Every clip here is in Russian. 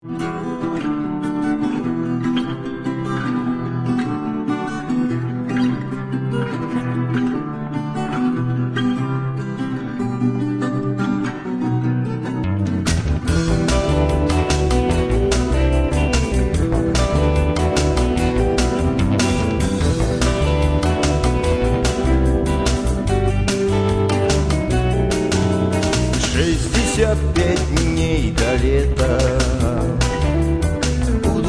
65 дней до лета. Буду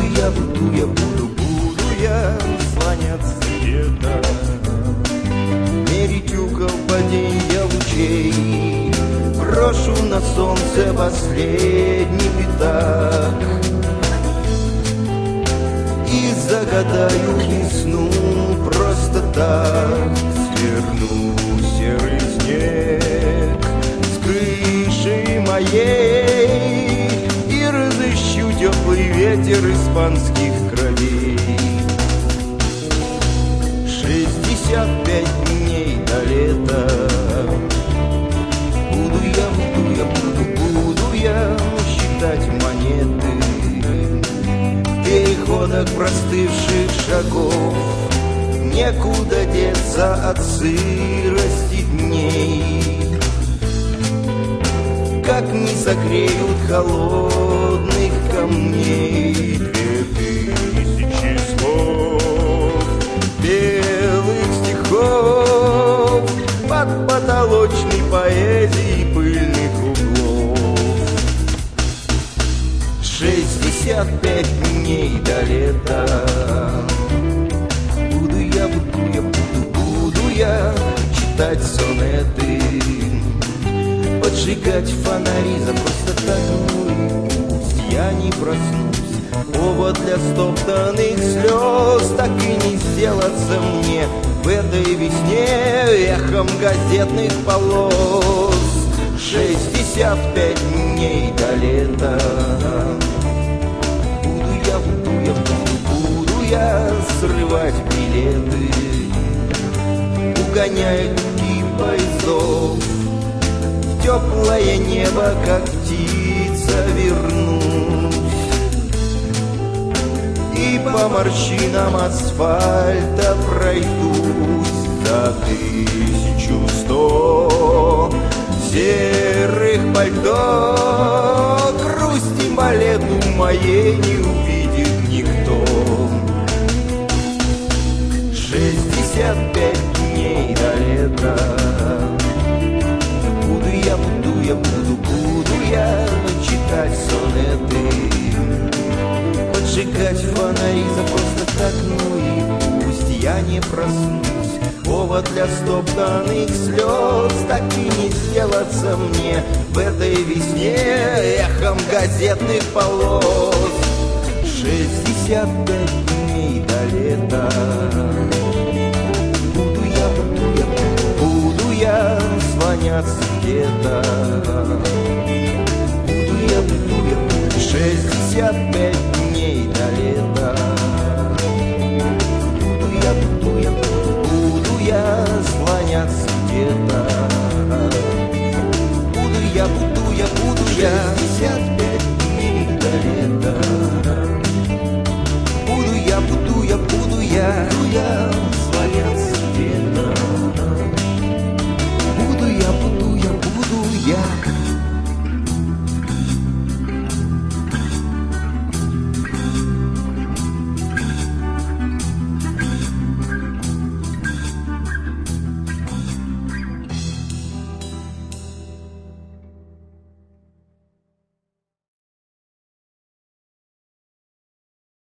я слоняться где-то, мерить угол паденья лучей, брошу на солнце последний пятак и загадаю весну просто так. Сверну серый снег с крыши моей и разыщу теплый ветер испанских кровей. 65 дней до лета. Буду я считать монеты переходах простывших шагов. Некуда деться от сырости дней, как не согреют холодных камней 2000 слов белых стихов под потолочной поэзией пыльных углов. 65 дней до лета. Буду я читать сонеты, поджигать фонари за просто так, ну и пусть я не проснусь. Повод для стоптанных слез так и не сделаться мне в этой весне эхом газетных полос. 65 дней до лета. Буду я срывать билеты, угоняя гудки поездов. В теплое небо, как птица, вернусь и по морщинам асфальта пройдусь за 1100 серых пальто. Грусть и балету моей не увидит никто. 65 дней до лета. Буду я читать сонеты, поджигать фонари за просто так, ну и пусть я не проснусь. Повод для стоптанных слез так и не сделаться мне в этой весне эхом газетных полос. 65 дней до лета. Буду я слоняться где-то. Буду я 65